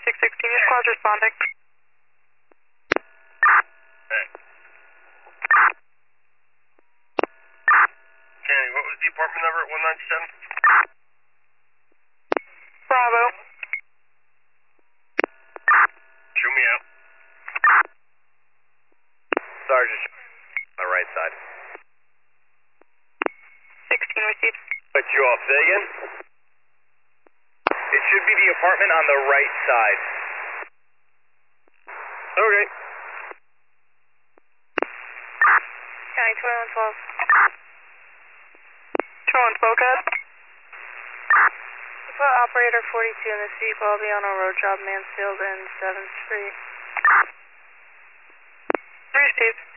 616, your squad's responding. Hey. Kenny, what was the apartment number at 197? Bravo. Show me out. Sergeant, on the right side. 16 received. Cut you off. Say again? It should be the apartment on the right side. Okay. County 2112. 2112, go ahead. Put operator 42 in this vehicle. I'll be on a road job, Mansfield and 7th Street. Received.